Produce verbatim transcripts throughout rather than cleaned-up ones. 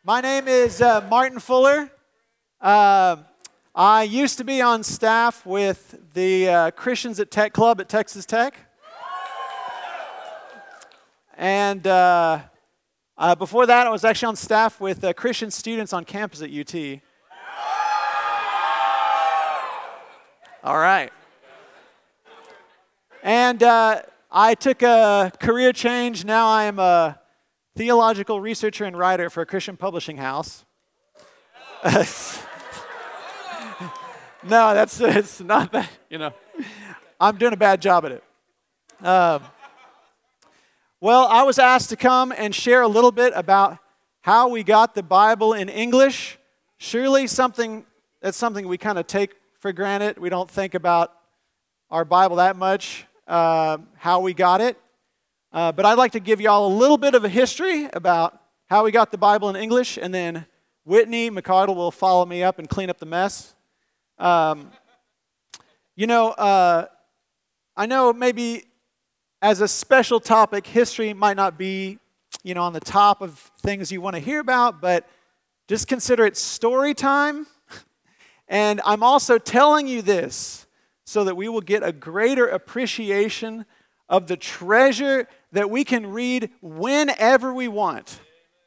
My name is uh, Martin Fuller. Uh, I used to be on staff with the uh, Christians at Tech Club at Texas Tech. And uh, uh, before that, I was actually on staff with uh, Christian students on campus at U T. All right. And uh, I took a career change. Now I am a theological researcher and writer for a Christian publishing house. No, that's it's not that, you know. I'm doing a bad job at it. Um, well, I was asked to come and share a little bit about how we got the Bible in English. Surely something that's something we kind of take for granted. We don't think about our Bible that much, uh, how we got it. Uh, but I'd like to give you all a little bit of a history about how we got the Bible in English, and then Whitney McCardle will follow me up and clean up the mess. Um, you know, uh, I know maybe as a special topic, history might not be, you know, on the top of things you want to hear about, but just consider it story time. And I'm also telling you this so that we will get a greater appreciation of the treasure that we can read whenever we want.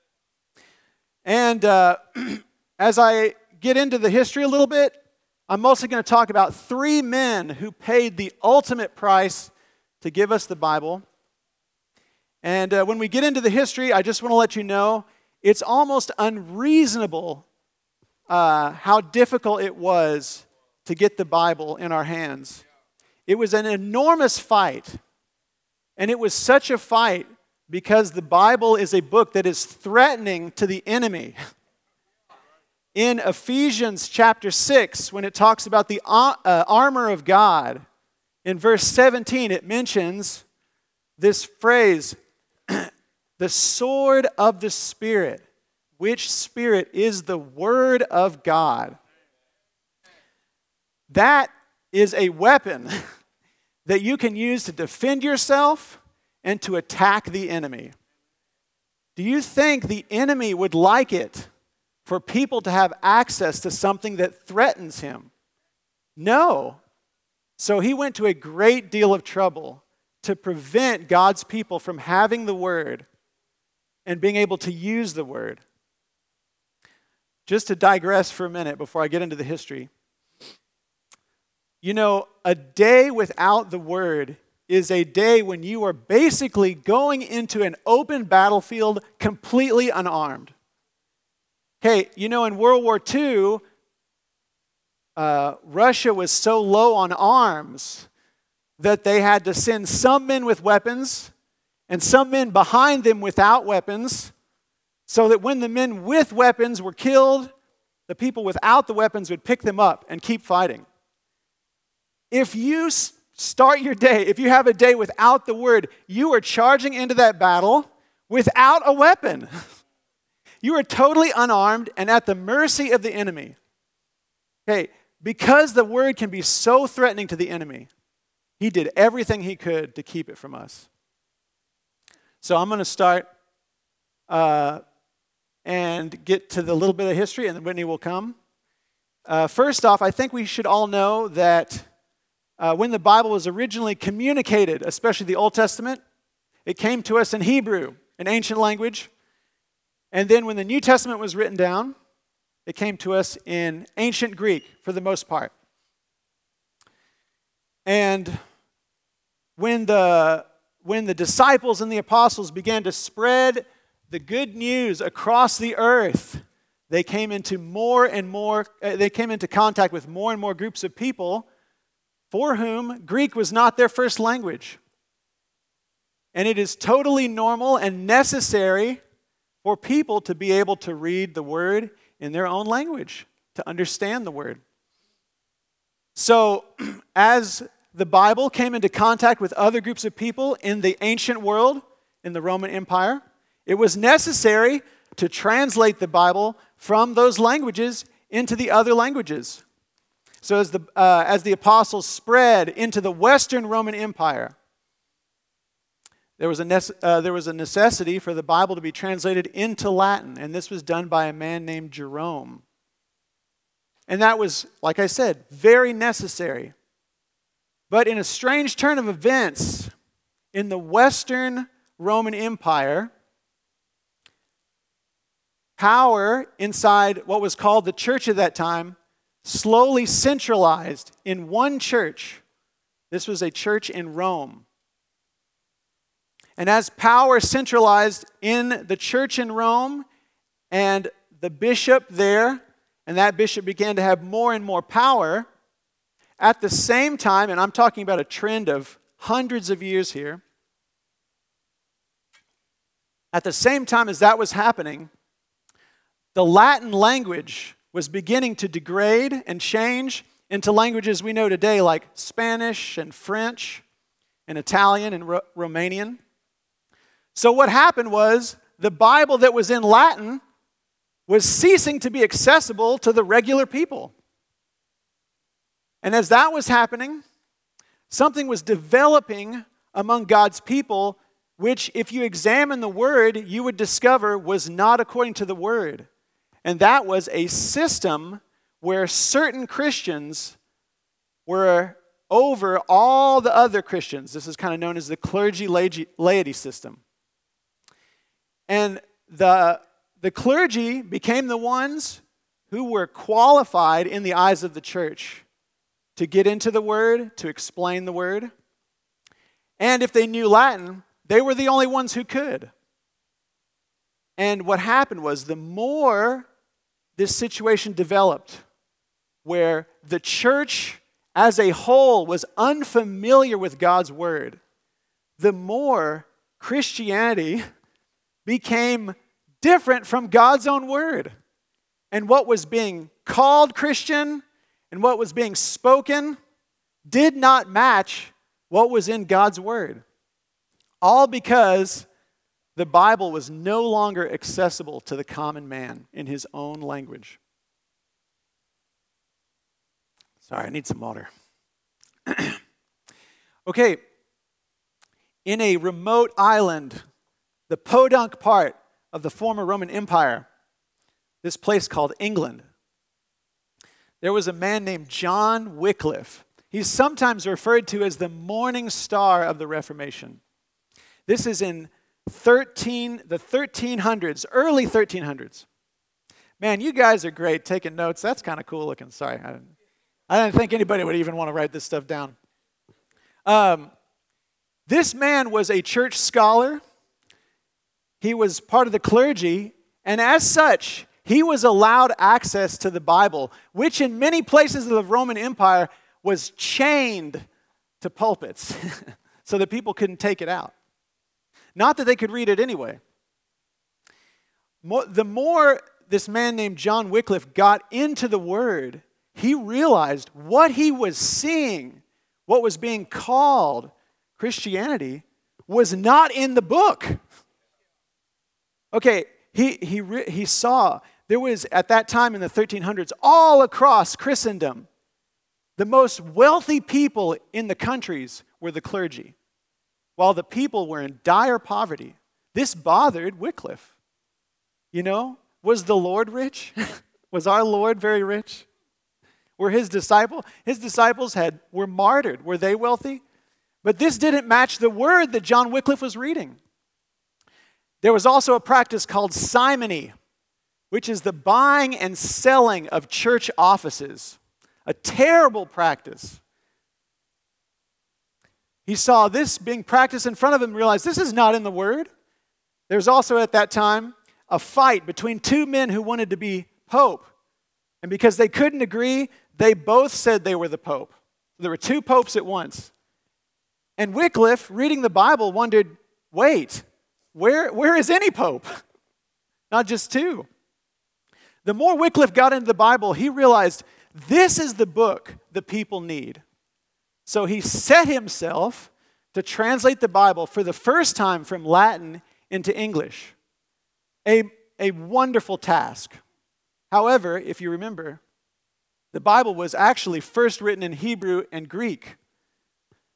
And uh, as I get into the history a little bit, I'm mostly going to talk about three men who paid the ultimate price to give us the Bible. And uh, when we get into the history, I just want to let you know it's almost unreasonable uh, how difficult it was to get the Bible in our hands. It was an enormous fight. And it was such a fight because the Bible is a book that is threatening to the enemy. In Ephesians chapter six, when it talks about the uh, armor of God, in verse seventeen, it mentions this phrase, the sword of the Spirit, which Spirit is the Word of God. That is a weapon that you can use to defend yourself and to attack the enemy. Do you think the enemy would like it for people to have access to something that threatens him? No. So he went to a great deal of trouble to prevent God's people from having the Word and being able to use the Word. Just to digress for a minute before I get into the history. You know, a day without the Word is a day when you are basically going into an open battlefield completely unarmed. Okay, you know, in World War Two, uh, Russia was so low on arms that they had to send some men with weapons and some men behind them without weapons, so that when the men with weapons were killed, the people without the weapons would pick them up and keep fighting. If you start your day, if you have a day without the Word, you are charging into that battle without a weapon. You are totally unarmed and at the mercy of the enemy. Okay, because the Word can be so threatening to the enemy, he did everything he could to keep it from us. So I'm going to start uh, and get to the little bit of history, and then Whitney will come. Uh, first off, I think we should all know that Uh, when the Bible was originally communicated, especially the Old Testament, it came to us in Hebrew, an ancient language. And then when the New Testament was written down, it came to us in ancient Greek for the most part. And when the, when the disciples and the apostles began to spread the good news across the earth, they came into more and more, uh, they came into contact with more and more groups of people for whom Greek was not their first language. And it is totally normal and necessary for people to be able to read the Word in their own language, to understand the Word. So, as the Bible came into contact with other groups of people in the ancient world, in the Roman Empire, it was necessary to translate the Bible from those languages into the other languages. So as the, uh, as the apostles spread into the Western Roman Empire, There was, a nece- uh, there was a necessity for the Bible to be translated into Latin, and this was done by a man named Jerome. And that was, like I said, very necessary. But in a strange turn of events, in the Western Roman Empire, power inside what was called the church at that time slowly centralized in one church. This was a church in Rome. And as power centralized in the church in Rome and the bishop there, and that bishop began to have more and more power, at the same time, and I'm talking about a trend of hundreds of years here, at the same time as that was happening, the Latin language was beginning to degrade and change into languages we know today like Spanish and French and Italian and Ro- Romanian. So what happened was the Bible that was in Latin was ceasing to be accessible to the regular people. And as that was happening, something was developing among God's people, which if you examine the Word, you would discover was not according to the Word. And that was a system where certain Christians were over all the other Christians. This is kind of known as the clergy laity system. And the, the clergy became the ones who were qualified in the eyes of the church to get into the Word, to explain the Word. And if they knew Latin, they were the only ones who could. And what happened was the more this situation developed, where the church as a whole was unfamiliar with God's Word, the more Christianity became different from God's own Word. And what was being called Christian and what was being spoken did not match what was in God's Word. All because the Bible was no longer accessible to the common man in his own language. Sorry, I need some water. Okay, in a remote island, the podunk part of the former Roman Empire, this place called England, there was a man named John Wycliffe. He's sometimes referred to as the morning star of the Reformation. This is in thirteen, the thirteen hundreds, early thirteen hundreds. Man, you guys are great taking notes. That's kind of cool looking. Sorry, I didn't, I didn't think anybody would even want to write this stuff down. Um, this man was a church scholar. He was part of the clergy, and as such, he was allowed access to the Bible, which in many places of the Roman Empire was chained to pulpits so that people couldn't take it out. Not that they could read it anyway. More, the more this man named John Wycliffe got into the Word, he realized what he was seeing, what was being called Christianity, was not in the book. Okay, he, he, he saw there was, at that time in the thirteen hundreds, all across Christendom, the most wealthy people in the countries were the clergy, while the people were in dire poverty. This bothered Wycliffe. You know, was the Lord rich? Was our Lord very rich? Were his disciples, his disciples had were martyred. Were they wealthy? But this didn't match the word that John Wycliffe was reading. There was also a practice called simony, which is the buying and selling of church offices. A terrible practice. He saw this being practiced in front of him and realized this is not in the Word. There was also at that time a fight between two men who wanted to be pope. And because they couldn't agree, they both said they were the pope. There were two popes at once. And Wycliffe, reading the Bible, wondered, wait, where, where is any pope? Not just two. The more Wycliffe got into the Bible, he realized this is the book the people need. So he set himself to translate the Bible for the first time from Latin into English. A, a wonderful task. However, if you remember, the Bible was actually first written in Hebrew and Greek.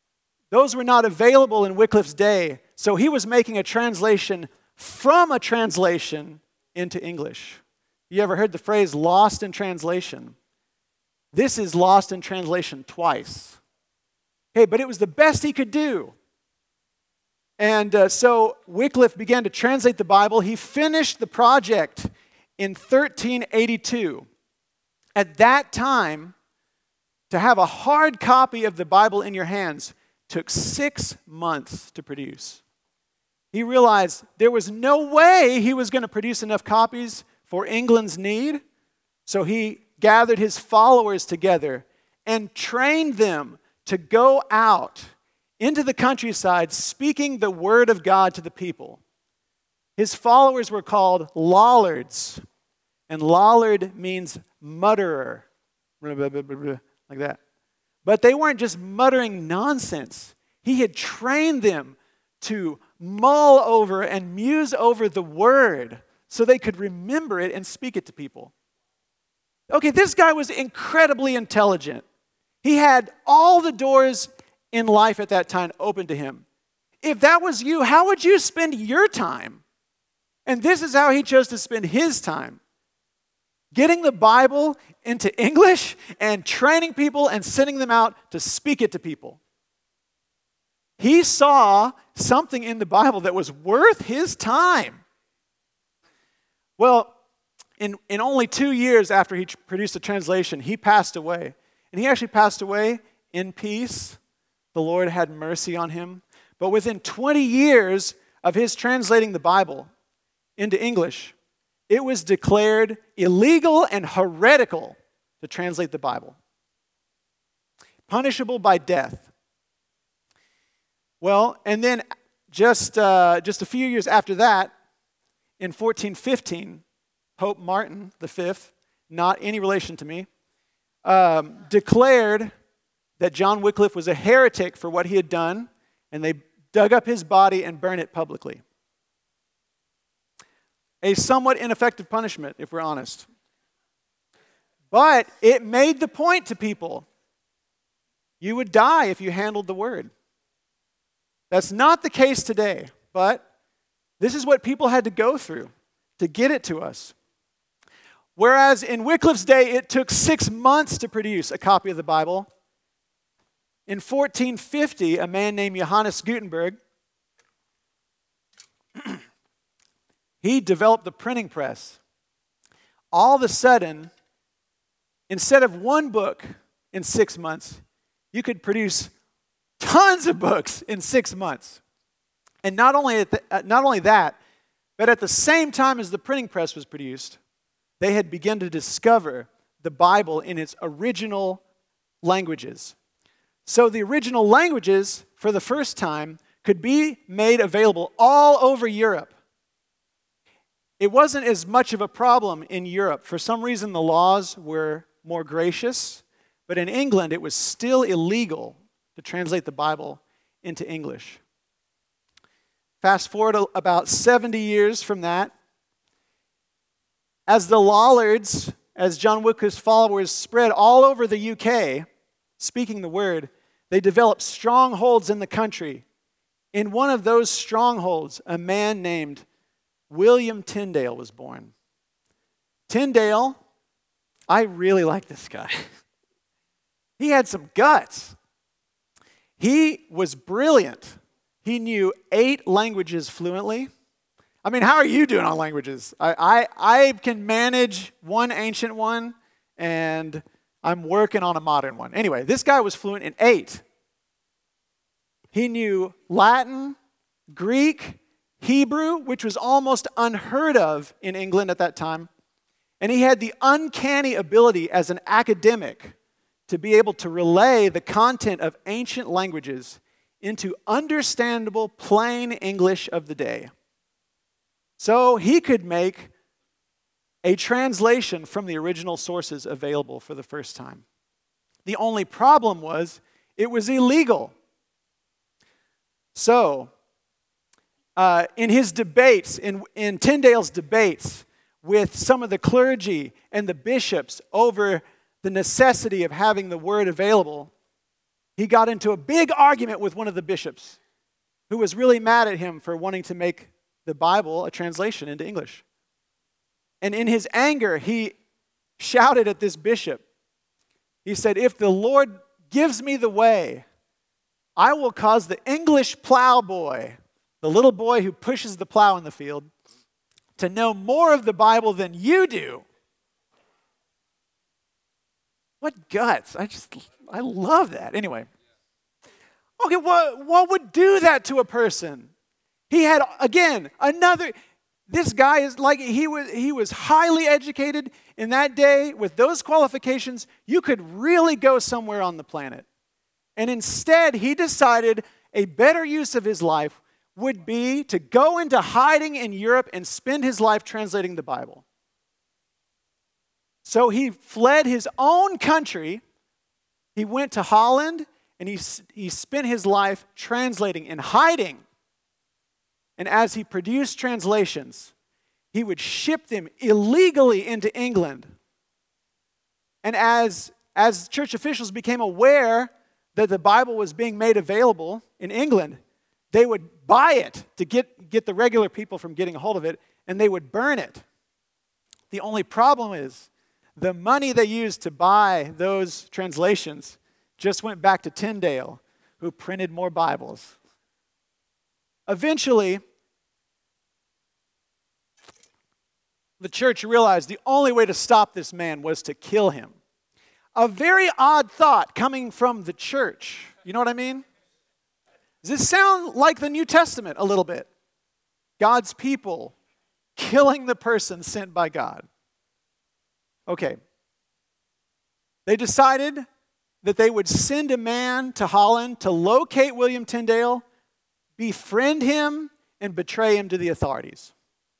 Those were not available in Wycliffe's day, so he was making a translation from a translation into English. You ever heard the phrase lost in translation? This is lost in translation twice. Hey, but it was the best he could do. And uh, so Wycliffe began to translate the Bible. He finished the project in thirteen eighty-two. At that time, to have a hard copy of the Bible in your hands took six months to produce. He realized there was no way he was going to produce enough copies for England's need, so he gathered his followers together and trained them to go out into the countryside speaking the word of God to the people. His followers were called Lollards, and Lollard means mutterer, like that. But they weren't just muttering nonsense. He had trained them to mull over and muse over the word so they could remember it and speak it to people. Okay, this guy was incredibly intelligent. He had all the doors in life at that time open to him. If that was you, how would you spend your time? And this is how he chose to spend his time. Getting the Bible into English and training people and sending them out to speak it to people. He saw something in the Bible that was worth his time. Well, in, in only two years after he produced a translation, he passed away. And he actually passed away in peace. The Lord had mercy on him. But within twenty years of his translating the Bible into English, it was declared illegal and heretical to translate the Bible. Punishable by death. Well, and then just, uh, just a few years after that, in fourteen fifteen, Pope Martin the Fifth, not any relation to me, um, declared that John Wycliffe was a heretic for what he had done, and they dug up his body and burned it publicly. A somewhat ineffective punishment, if we're honest. But it made the point to people. You would die if you handled the word. That's not the case today, but this is what people had to go through to get it to us. Whereas in Wycliffe's day, it took six months to produce a copy of the Bible. In fourteen fifty, a man named Johannes Gutenberg, he developed the printing press. All of a sudden, instead of one book in six months, you could produce tons of books in six months. And not only, at the, uh, not only that, but at the same time as the printing press was produced, they had begun to discover the Bible in its original languages. So the original languages, for the first time, could be made available all over Europe. It wasn't as much of a problem in Europe. For some reason, the laws were more gracious, but in England, it was still illegal to translate the Bible into English. Fast forward about seventy years from that, as the Lollards, as John Wycliffe's followers spread all over the U K, speaking the word, they developed strongholds in the country. In one of those strongholds, a man named William Tyndale was born. Tyndale, I really like this guy. He had some guts. He was brilliant. He knew eight languages fluently. I mean, how are you doing on languages? I, I, I can manage one ancient one, and I'm working on a modern one. Anyway, this guy was fluent in eight. He knew Latin, Greek, Hebrew, which was almost unheard of in England at that time. And he had the uncanny ability as an academic to be able to relay the content of ancient languages into understandable, plain English of the day. So he could make a translation from the original sources available for the first time. The only problem was it was illegal. So, uh, in his debates, in, in Tyndale's debates with some of the clergy and the bishops over the necessity of having the word available, he got into a big argument with one of the bishops who was really mad at him for wanting to make the Bible a translation into English. And in his anger, he shouted at this bishop. He said, "If the Lord gives me the way, I will cause the English plowboy, the little boy who pushes the plow in the field, to know more of the Bible than you do." What guts. I just, I love that. Anyway. Okay, what, what would do that to a person? He had, again, another, this guy is like, he was, he was highly educated in that day. With those qualifications, you could really go somewhere on the planet. And instead, he decided a better use of his life would be to go into hiding in Europe and spend his life translating the Bible. So he fled his own country. He went to Holland, and he, he spent his life translating and hiding. And as he produced translations, he would ship them illegally into England. And as, as church officials became aware that the Bible was being made available in England, they would buy it to get, get the regular people from getting a hold of it, and they would burn it. The only problem is the money they used to buy those translations just went back to Tyndale, who printed more Bibles. Eventually, the church realized the only way to stop this man was to kill him. A very odd thought coming from the church. You know what I mean? Does this sound like the New Testament a little bit? God's people killing the person sent by God. Okay. They decided that they would send a man to Holland to locate William Tyndale, befriend him, and betray him to the authorities.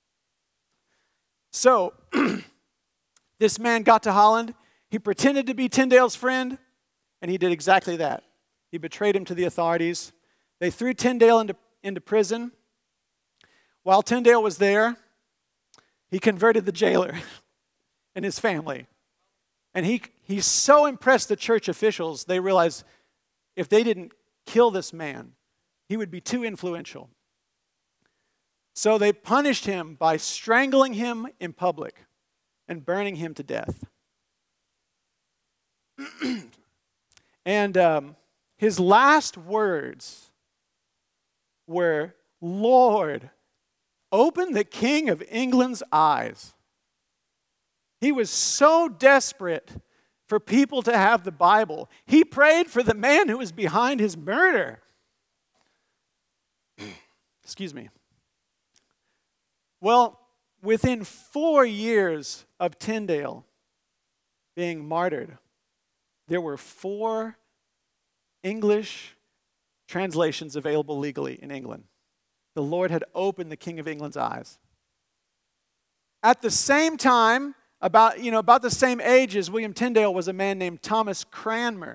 So, this man got to Holland. He pretended to be Tyndale's friend, and he did exactly that. He betrayed him to the authorities. They threw Tyndale into, into prison. While Tyndale was there, he converted the jailer and his family. And he, he so impressed the church officials, they realized if they didn't kill this man, he would be too influential. So they punished him by strangling him in public and burning him to death. And um, his last words were, "Lord, open the King of England's eyes." He was so desperate for people to have the Bible. He prayed for the man who was behind his murder. Excuse me. Well, within four years of Tyndale being martyred, there were four English translations available legally in England. The Lord had opened the King of England's eyes. At the same time, about, you know, about the same age as William Tyndale was a man named Thomas Cranmer.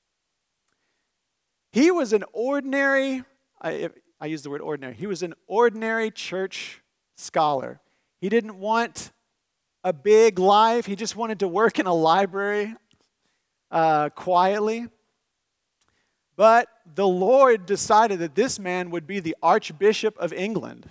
He was an ordinary, I, I use the word ordinary, he was an ordinary church scholar. He didn't want a big life. He just wanted to work in a library uh, quietly. But the Lord decided that this man would be the Archbishop of England.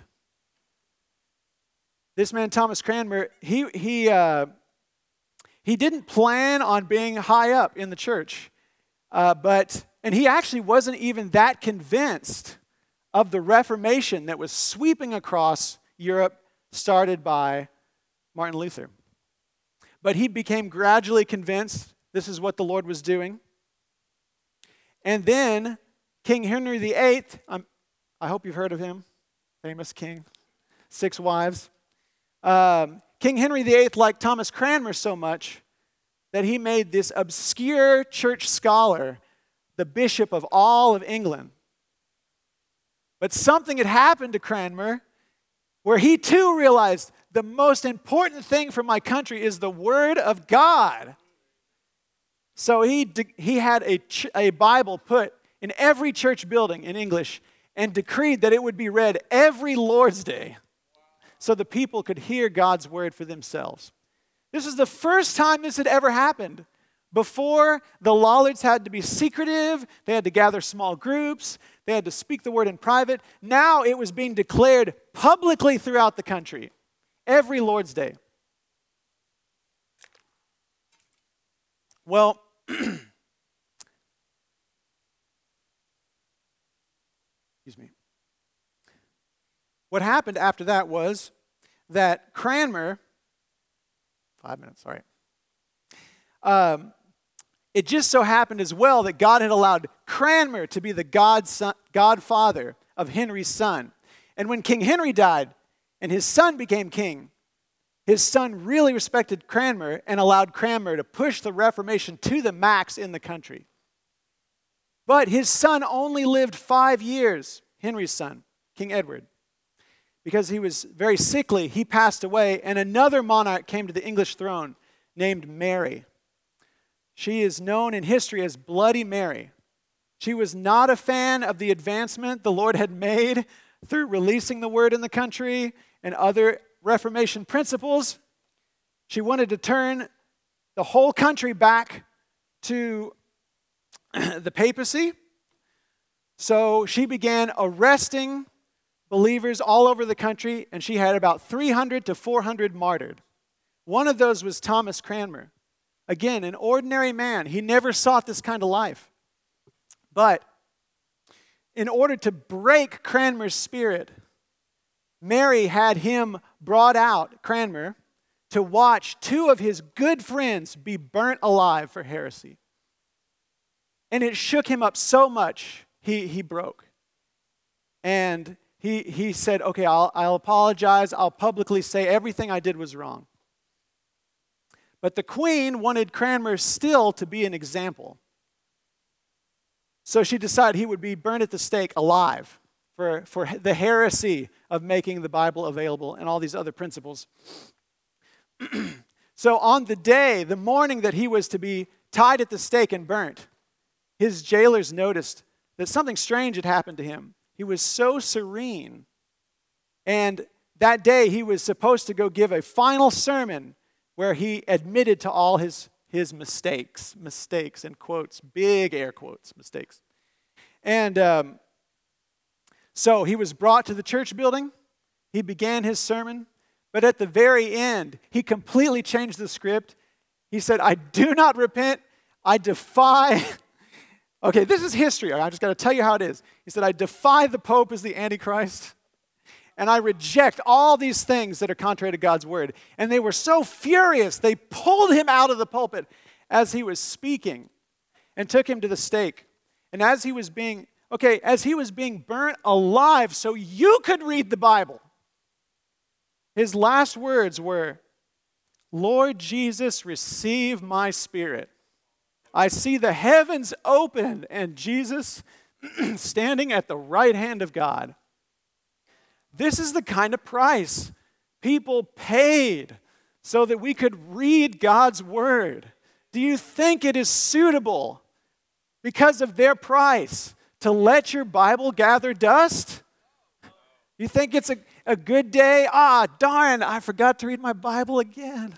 This man, Thomas Cranmer, he, he, uh, he didn't plan on being high up in the church. Uh, but, and he actually wasn't even that convinced of the Reformation that was sweeping across Europe, started by Martin Luther. But he became gradually convinced this is what the Lord was doing. And then King Henry the Eighth, um, I hope you've heard of him, famous king, six wives. Um, King Henry the Eighth liked Thomas Cranmer so much that he made this obscure church scholar the bishop of all of England. But something had happened to Cranmer where he too realized the most important thing for my country is the Word of God. So he, de- he had a, ch- a Bible put in every church building in English and decreed that it would be read every Lord's Day so the people could hear God's Word for themselves. This is the first time this had ever happened, Before, the Lollards had to be secretive. They had to gather small groups. They had to speak the word in private. Now it was being declared publicly throughout the country, every Lord's Day. Well, excuse me. What happened after that was that Cranmer, five minutes, sorry. Um, it just so happened as well that God had allowed Cranmer to be the godson, godfather of Henry's son. And when King Henry died and his son became king, his son really respected Cranmer and allowed Cranmer to push the Reformation to the max in the country. But his son only lived five years, Henry's son, King Edward. Because he was very sickly, he passed away, and another monarch came to the English throne named Mary. She is known in history as Bloody Mary. She was not a fan of the advancement the Lord had made through releasing the word in the country and other Reformation principles. She wanted to turn the whole country back to the papacy. So she began arresting believers all over the country, and she had about three hundred to four hundred martyred. One of those was Thomas Cranmer. Again, an ordinary man. He never sought this kind of life. But in order to break Cranmer's spirit, Mary had him brought out, Cranmer, to watch two of his good friends be burnt alive for heresy. And it shook him up so much, he, he broke. And he, he said, okay, I'll, I'll apologize. I'll publicly say everything I did was wrong. But the queen wanted Cranmer still to be an example. So she decided he would be burned at the stake alive for, for the heresy of making the Bible available and all these other principles. So on the day, the morning that he was to be tied at the stake and burnt, his jailers noticed that something strange had happened to him. He was so serene. And that day he was supposed to go give a final sermon where he admitted to all his, his mistakes, mistakes in quotes, big air quotes, mistakes. And um, so he was brought to the church building. He began his sermon. But at the very end, he completely changed the script. He said, I do not repent. I defy... Okay, this is history. I just got to tell you how it is. He said, I defy the Pope as the Antichrist. And I reject all these things that are contrary to God's word. And they were so furious, they pulled him out of the pulpit as he was speaking and took him to the stake. And as he was being, okay, as he was being burnt alive so you could read the Bible, his last words were, Lord Jesus, receive my spirit. I see the heavens opened and Jesus standing at the right hand of God. This is the kind of price people paid so that we could read God's word. Do you think it is suitable because of their price to let your Bible gather dust? You think it's a, a good day? Ah, darn, I forgot to read my Bible again.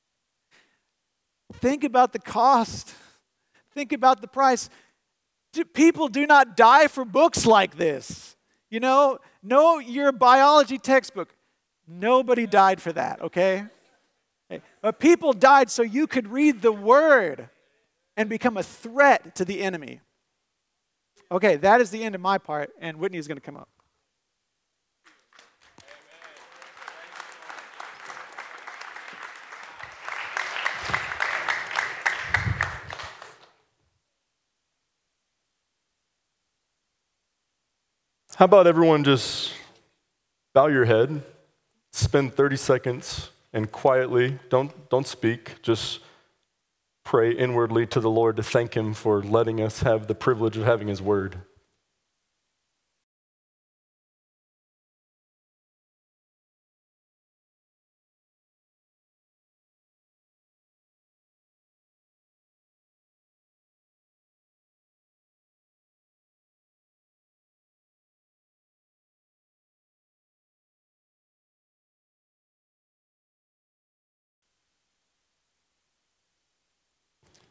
Think about the cost. Think about the price. People do not die for books like this. You know, know your biology textbook. Nobody died for that, okay? But people died so you could read the word and become a threat to the enemy. Okay, that is the end of my part, and Whitney is going to come up. How about everyone just bow your head, spend thirty seconds, and quietly, don't, don't speak, just pray inwardly to the Lord to thank Him for letting us have the privilege of having His word.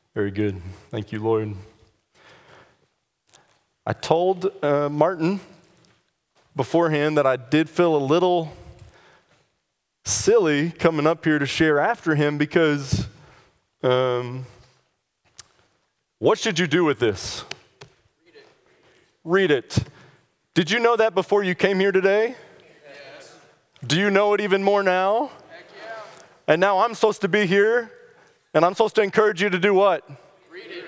Very good. Thank you, Lord. I told uh, Martin beforehand that I did feel a little silly coming up here to share after him because um, what should you do with this? Read it. Read it. Did you know that before you came here today? Yes. Do you know it even more now? Heck yeah. And now I'm supposed to be here, and I'm supposed to encourage you to do what? Read it.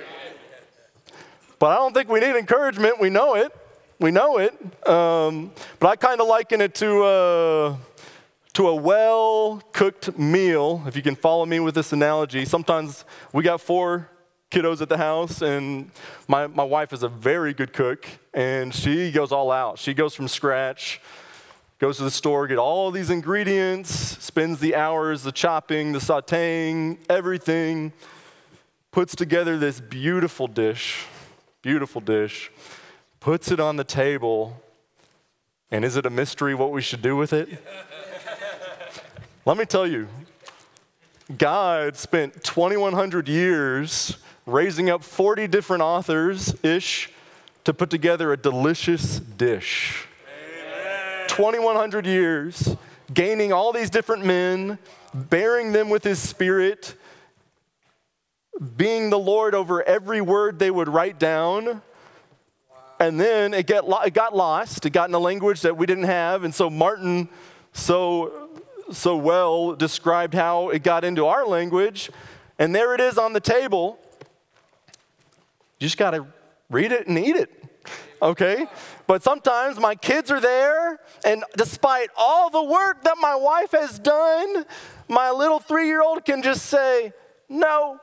But I don't think we need encouragement. We know it. We know it. Um, but I kind of liken it to uh, to a well-cooked meal, if you can follow me with this analogy. Sometimes we got four kiddos at the house, and my, my wife is a very good cook, and she goes all out. She goes from scratch, goes to the store, get all these ingredients, spends the hours, the chopping, the sauteing, everything, puts together this beautiful dish, beautiful dish, puts it on the table, and is it a mystery what we should do with it? Let me tell you, God spent twenty-one hundred years raising up forty different authors-ish to put together a delicious dish. Amen. twenty-one hundred years, gaining all these different men, bearing them with his spirit, being the Lord over every word they would write down. And then it, get, it got lost. It got in a language that we didn't have. And so Martin so, so well described how it got into our language. And there it is on the table. You just got to read it and eat it, okay? But sometimes my kids are there, and despite all the work that my wife has done, my little three-year-old can just say, no.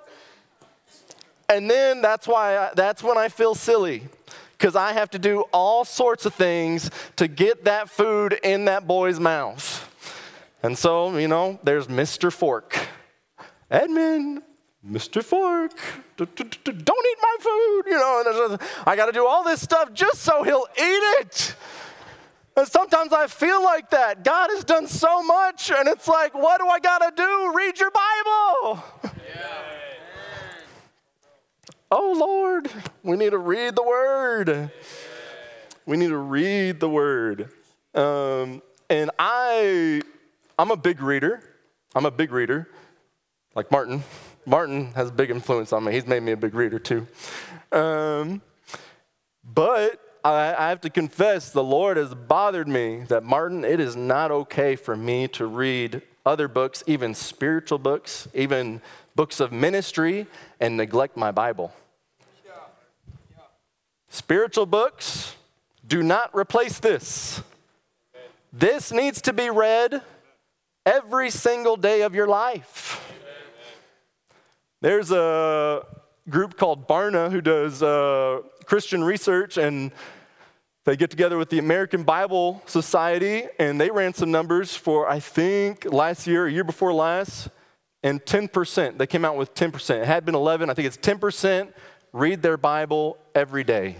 And then that's why I, that's when I feel silly, because I have to do all sorts of things to get that food in that boy's mouth. And so, you know, there's Mister Fork. Edmund, Mister Fork, don't eat my food, you know. I got to do all this stuff just so he'll eat it. And sometimes I feel like that. God has done so much, and it's like, what do I got to do? Read your Bible. Yeah. Oh, Lord, we need to read the Word. We need to read the Word. Um, and I, I'm a big reader. I'm a big reader, like Martin. Martin has a big influence on me. He's made me a big reader too. Um, but I, I have to confess, the Lord has bothered me that, Martin, it is not okay for me to read other books, even spiritual books, even books of ministry, and neglect my Bible. Yeah. Yeah. Spiritual books do not replace this. This needs to be read every single day of your life. There's a group called Barna who does uh, Christian research, and they get together with the American Bible Society, and they ran some numbers for, I think, last year, a year before last, and ten percent. They came out with ten percent. It had been eleven. I think it's ten percent read their Bible every day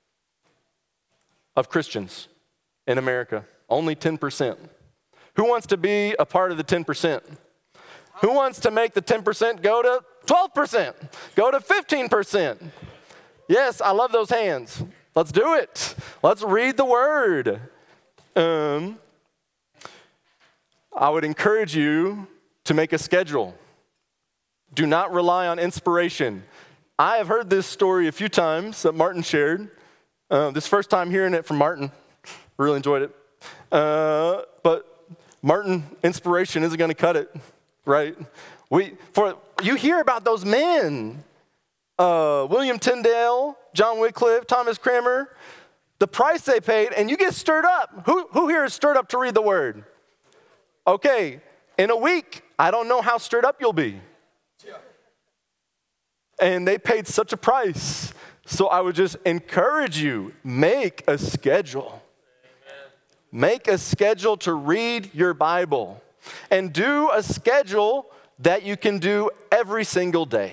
of Christians in America. Only ten percent. Who wants to be a part of the ten percent? Who wants to make the ten percent go to twelve percent? Go to fifteen percent? Yes, I love those hands. Let's do it. Let's read the Word. Um, I would encourage you to make a schedule. Do not rely on inspiration. I have heard this story a few times that Martin shared. Uh, this first time hearing it from Martin. Really enjoyed it. Uh, but Martin, inspiration isn't going to cut it. Right? We for you hear about those men, uh, William Tyndale, John Wycliffe, Thomas Cranmer, the price they paid, and you get stirred up. Who who here is stirred up to read the Word? Okay, in a week, I don't know how stirred up you'll be. And they paid such a price. So I would just encourage you, make a schedule. Amen. Make a schedule to read your Bible. And do a schedule that you can do every single day.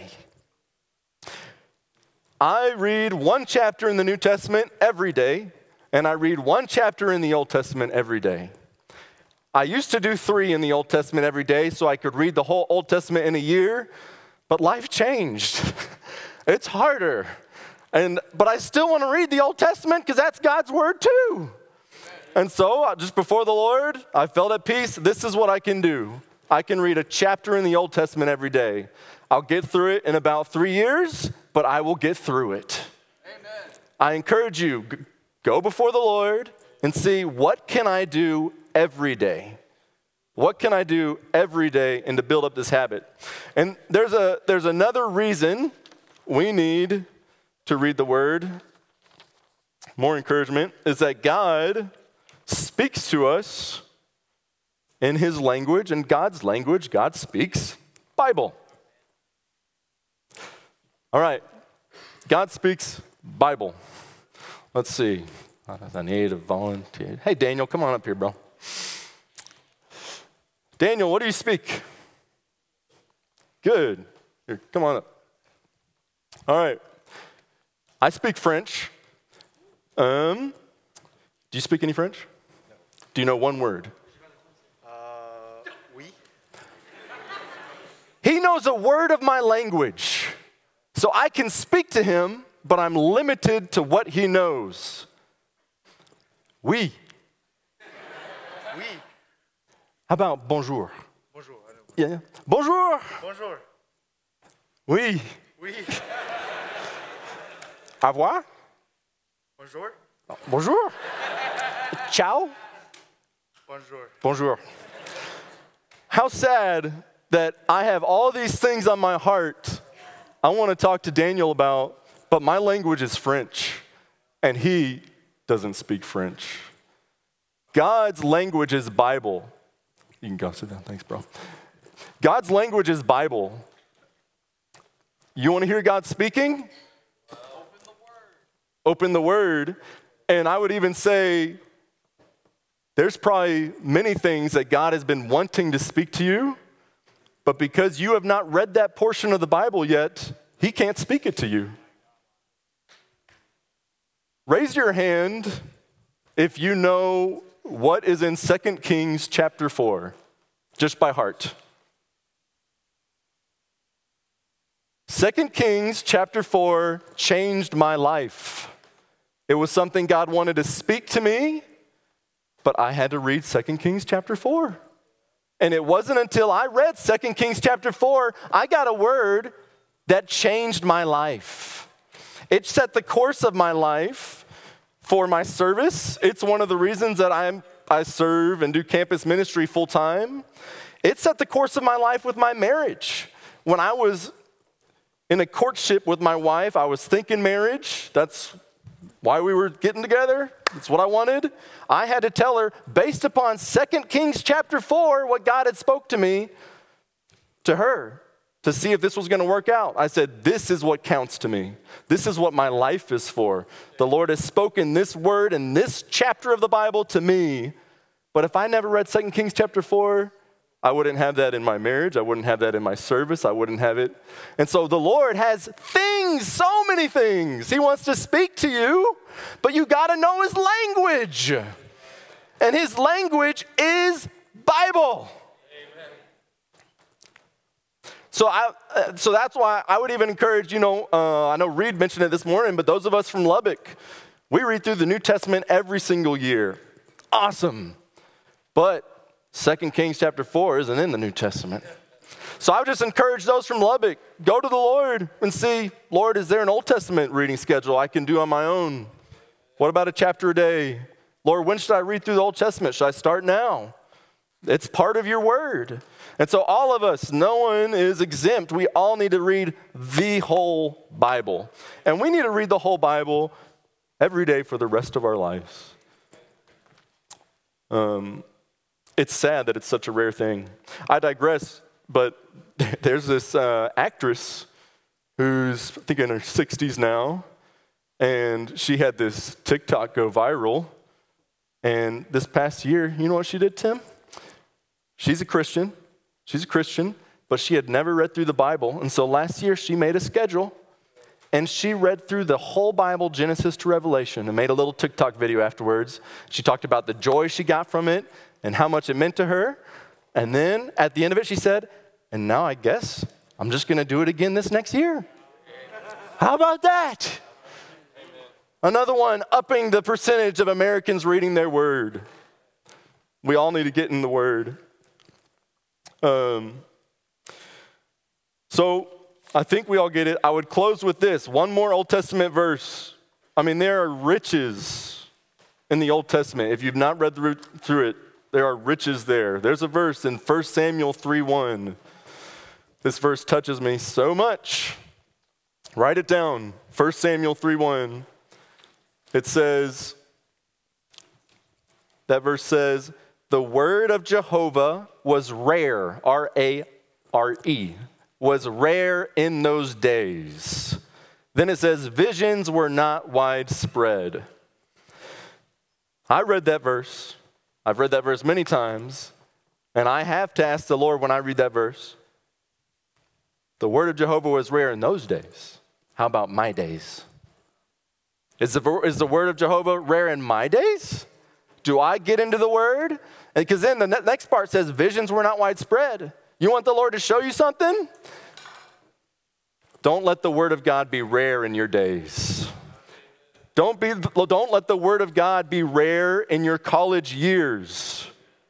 I read one chapter in the New Testament every day, and I read one chapter in the Old Testament every day. I used to do three in the Old Testament every day so I could read the whole Old Testament in a year, but life changed. It's harder. And but I still want to read the Old Testament because that's God's word too. And so just before the Lord, I felt at peace. This is what I can do. I can read a chapter in the Old Testament every day. I'll get through it in about three years, but I will get through it. Amen. I encourage you, g- go before the Lord and see, what can I do every day? What can I do every day and to build up this habit? And there's a there's another reason we need to read the word. More encouragement is that God speaks to us in his language, and God's language, God speaks Bible. All right, God speaks Bible. Let's see. I need a volunteer. Hey, Daniel, come on up here, bro. Daniel, what do you speak? Good. Here, come on up. All right. I speak French. Um, do you speak any French? No. Do you know one word? Uh, oui. He knows a word of my language. So I can speak to him, but I'm limited to what he knows. Oui. Oui. How about bonjour? Bonjour. Yeah, yeah. Bonjour. Bonjour. Oui. Oui. Au revoir. Bonjour. Bonjour. Ciao. Bonjour. Bonjour. How sad that I have all these things on my heart I want to talk to Daniel about, but my language is French, and he doesn't speak French. God's language is Bible. You can go sit down. Thanks, bro. God's language is Bible. You want to hear God speaking? Uh, open the word. Open the word. And I would even say there's probably many things that God has been wanting to speak to you, but because you have not read that portion of the Bible yet, he can't speak it to you. Raise your hand if you know what is in Second Kings chapter four, just by heart. Second Kings chapter four changed my life. It was something God wanted to speak to me, but I had to read Second Kings chapter four. And it wasn't until I read Second Kings chapter four, I got a word that changed my life. It set the course of my life for my service. It's one of the reasons that I'm, I serve and do campus ministry full time. It set the course of my life with my marriage. When I was in a courtship with my wife, I was thinking marriage. That's why we were getting together. That's what I wanted. I had to tell her, based upon Second Kings chapter four, what God had spoke to me, to her, to see if this was going to work out. I said, this is what counts to me. This is what my life is for. The Lord has spoken this word in this chapter of the Bible to me. But if I never read Second Kings chapter four, I wouldn't have that in my marriage. I wouldn't have that in my service. I wouldn't have it. And so the Lord has things, so many things. He wants to speak to you, but you got to know his language. And his language is Bible. Amen. So I, uh, so that's why I would even encourage, you know, uh, I know Reed mentioned it this morning, but those of us from Lubbock, we read through the New Testament every single year. Awesome. But Second Kings chapter four isn't in the New Testament. So I would just encourage those from Lubbock, go to the Lord and see, Lord, is there an Old Testament reading schedule I can do on my own? What about a chapter a day? Lord, when should I read through the Old Testament? Should I start now? It's part of your word. And so all of us, no one is exempt. We all need to read the whole Bible. And we need to read the whole Bible every day for the rest of our lives. Um... It's sad that it's such a rare thing. I digress, but there's this uh, actress who's, I think, in her sixties now, and she had this TikTok go viral. And this past year, you know what she did, Tim? She's a Christian. She's a Christian, but she had never read through the Bible. And so last year, she made a schedule, and she read through the whole Bible, Genesis to Revelation, and made a little TikTok video afterwards. She talked about the joy she got from it, and how much it meant to her. And then at the end of it, she said, and now I guess I'm just going to do it again this next year. How about that? Another one, upping the percentage of Americans reading their word. We all need to get in the word. Um, so I think we all get it. I would close with this. One more Old Testament verse. I mean, there are riches in the Old Testament. If you've not read through, through it, there are riches there. There's a verse in First Samuel three one. This verse touches me so much. Write it down. First Samuel three one. It says, that verse says, the word of Jehovah was rare, R A R E, was rare in those days. Then it says, visions were not widespread. I read that verse. I've read that verse many times, and I have to ask the Lord when I read that verse, the word of Jehovah was rare in those days. How about my days? Is the, is the word of Jehovah rare in my days? Do I get into the word? Because then the next part says visions were not widespread. You want the Lord to show you something? Don't let the word of God be rare in your days. Don't be, don't let the word of God be rare in your college years.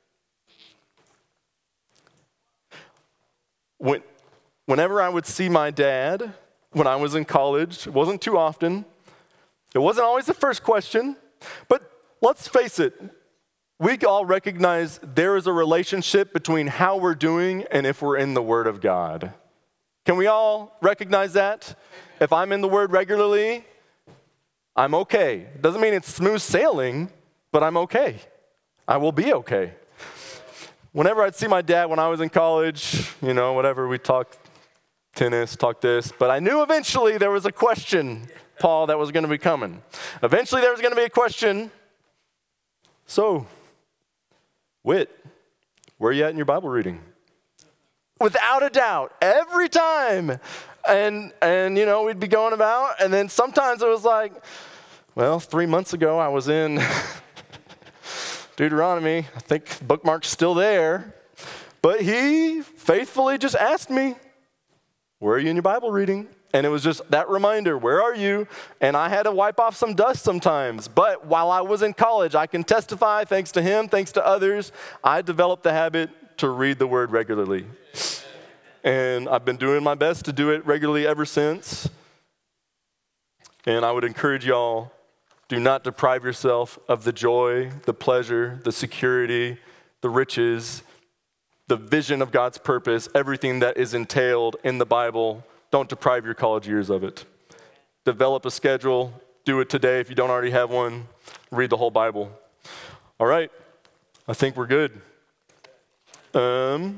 When, whenever I would see my dad when I was in college, it wasn't too often. It wasn't always the first question, but let's face it, we all recognize there is a relationship between how we're doing and if we're in the Word of God. Can we all recognize that? If I'm in the Word regularly, I'm okay. Doesn't mean it's smooth sailing, but I'm okay. I will be okay. Whenever I'd see my dad when I was in college, you know, whatever, we talk tennis, talk this, but I knew eventually there was a question, Paul, that was going to be coming. Eventually there was going to be a question. So, Whit, where are you at in your Bible reading? Without a doubt, every time. And, and you know, we'd be going about, and then sometimes it was like, well, three months ago I was in Deuteronomy. I think the bookmark's still there. But he faithfully just asked me, where are you in your Bible reading? And it was just that reminder, where are you? And I had to wipe off some dust sometimes. But while I was in college, I can testify, thanks to him, thanks to others, I developed the habit to read the word regularly. And I've been doing my best to do it regularly ever since. And I would encourage y'all, do not deprive yourself of the joy, the pleasure, the security, the riches, the vision of God's purpose, everything that is entailed in the Bible. Don't deprive your college years of it. Develop a schedule. Do it today if you don't already have one. Read the whole Bible. All right. I think we're good. Um,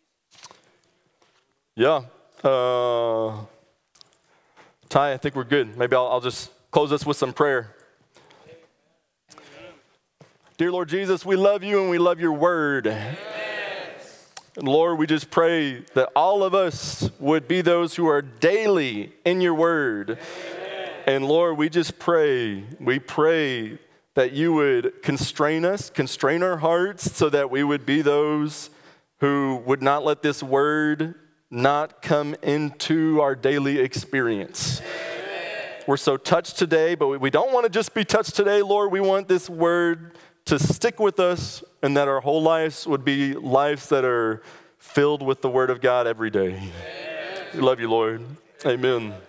yeah. Uh, Ty, I think we're good. Maybe I'll, I'll just close us with some prayer. Dear Lord Jesus, we love you and we love your word. And Lord, we just pray that all of us would be those who are daily in your word. Amen. And Lord, we just pray, we pray that you would constrain us, constrain our hearts so that we would be those who would not let this word not come into our daily experience. Amen. We're so touched today, but we don't want to just be touched today, Lord. We want this word to stick with us, and that our whole lives would be lives that are filled with the word of God every day. Amen. We love you, Lord. Amen.